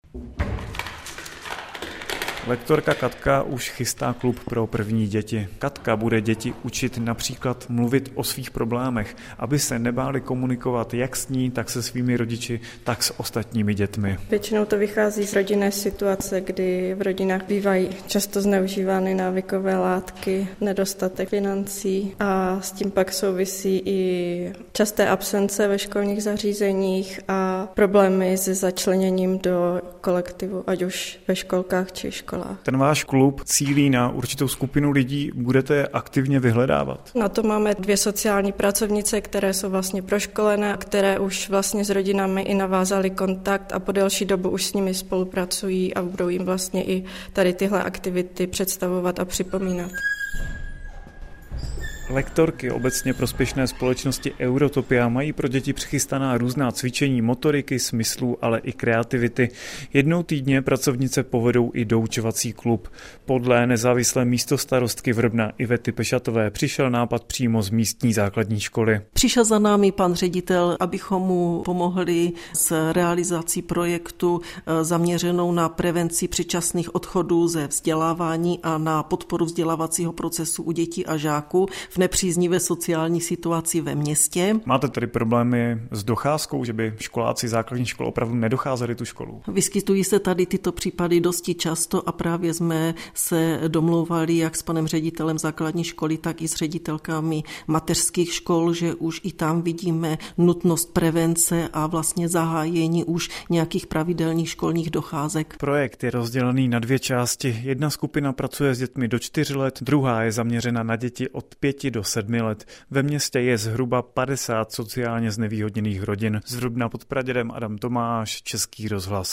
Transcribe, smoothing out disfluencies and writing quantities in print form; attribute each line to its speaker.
Speaker 1: Lektorka Katka už chystá klub pro první děti. Katka bude děti učit například mluvit o svých problémech, aby se nebáli komunikovat jak s ní, tak se svými rodiči, tak s ostatními dětmi.
Speaker 2: Většinou to vychází z rodinné situace, kdy v rodinách bývají často zneužívány návykové látky, nedostatek financí a s tím pak souvisí i časté absence ve školních zařízeních a problémy se začleněním do kolektivu, ať už ve školkách či školách.
Speaker 1: Ten váš klub cílí na určitou skupinu lidí, budete je aktivně vyhledávat?
Speaker 2: Na to máme 2 sociální pracovnice, které jsou vlastně proškolené, které už vlastně s rodinami i navázaly kontakt a po delší dobu už s nimi spolupracují a budou jim vlastně i tady tyhle aktivity představovat a připomínat.
Speaker 1: Lektorky obecně prospěšné společnosti Eurotopia mají pro děti přichystaná různá cvičení motoriky, smyslů, ale i kreativity. Jednou týdně pracovnice povedou i doučovací klub. Podle nezávislé místostarostky Vrbna Ivety Pešatové přišel nápad přímo z místní základní školy.
Speaker 3: Přišel za námi pan ředitel, abychom mu pomohli s realizací projektu zaměřenou na prevenci předčasných odchodů ze vzdělávání a na podporu vzdělávacího procesu u dětí a žáků v nepříznivé sociální situaci ve městě.
Speaker 1: Máte tedy problémy s docházkou, že by školáci základní škol opravdu nedocházeli tu školu?
Speaker 3: Vyskytují se tady tyto případy dosti často a právě jsme se domlouvali jak s panem ředitelem základní školy, tak i s ředitelkami mateřských škol, že už i tam vidíme nutnost prevence a vlastně zahájení už nějakých pravidelných školních docházek.
Speaker 1: Projekt je rozdělený na 2 části. Jedna skupina pracuje s dětmi do 4 let, druhá je zaměřena na děti od 5 do 7 let. Ve městě je zhruba 50 sociálně znevýhodněných rodin. Z Vrbna pod Pradědem Adam Tomáš, Český rozhlas.